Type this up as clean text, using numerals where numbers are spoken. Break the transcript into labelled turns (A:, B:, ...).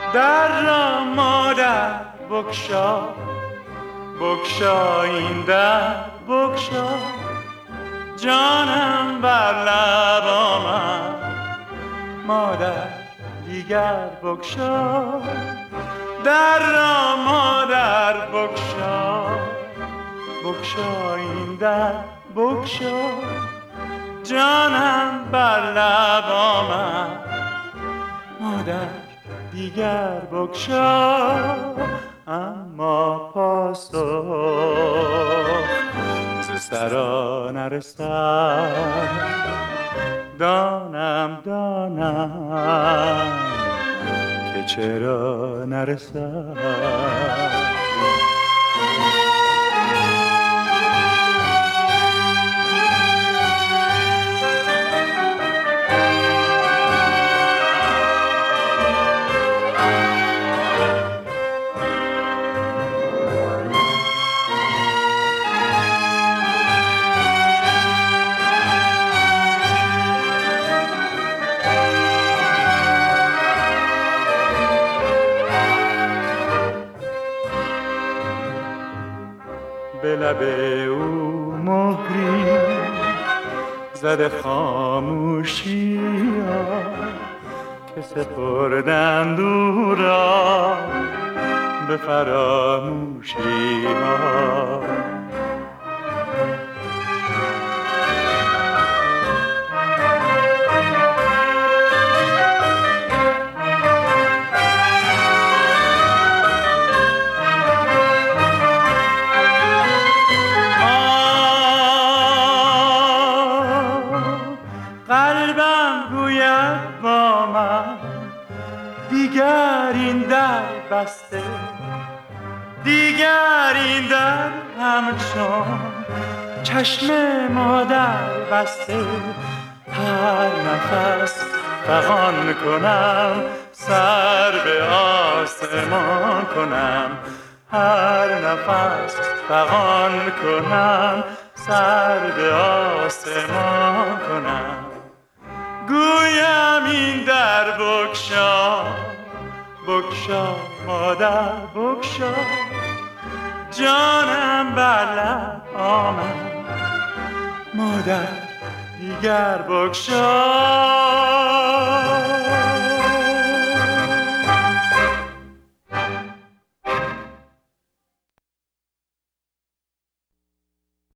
A: در را مادر بگشا، بگشا این در بگشا، جانم بر لب آمد. مادر دیگر بگشا، در را مادر بگشا، بگشا این در بگشا، جانم بر لب آمد. مادر دیگر بگشا، اما پاسخ ز سرا نرسد. دانم که چرا نرسد. به لب او مهری زده خاموشی ها که سپردند او را به فراموشی ها. قلبم گوید با من دیگر این در بسته، دیگر این در همچون چشم مادر بسته. هر نفس فغان کنم سر به آسمان کنم، هر نفس فغان کنم سر به آسمان کنم. گویم این در بگشا، بگشا مادر بگشا، جانم بر لب آمد. مادر دیگر بگشا.